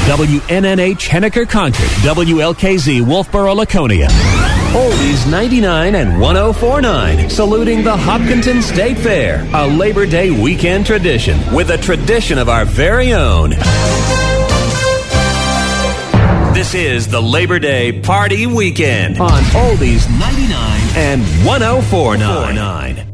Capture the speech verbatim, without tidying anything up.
W N N H Henniker Concord, W L K Z Wolfboro Laconia. Oldies ninety-nine and one oh four point nine, saluting the Hopkinton State Fair, a Labor Day weekend tradition with a tradition of our very own. This is the Labor Day Party Weekend on Oldies ninety-nine and one oh four point nine.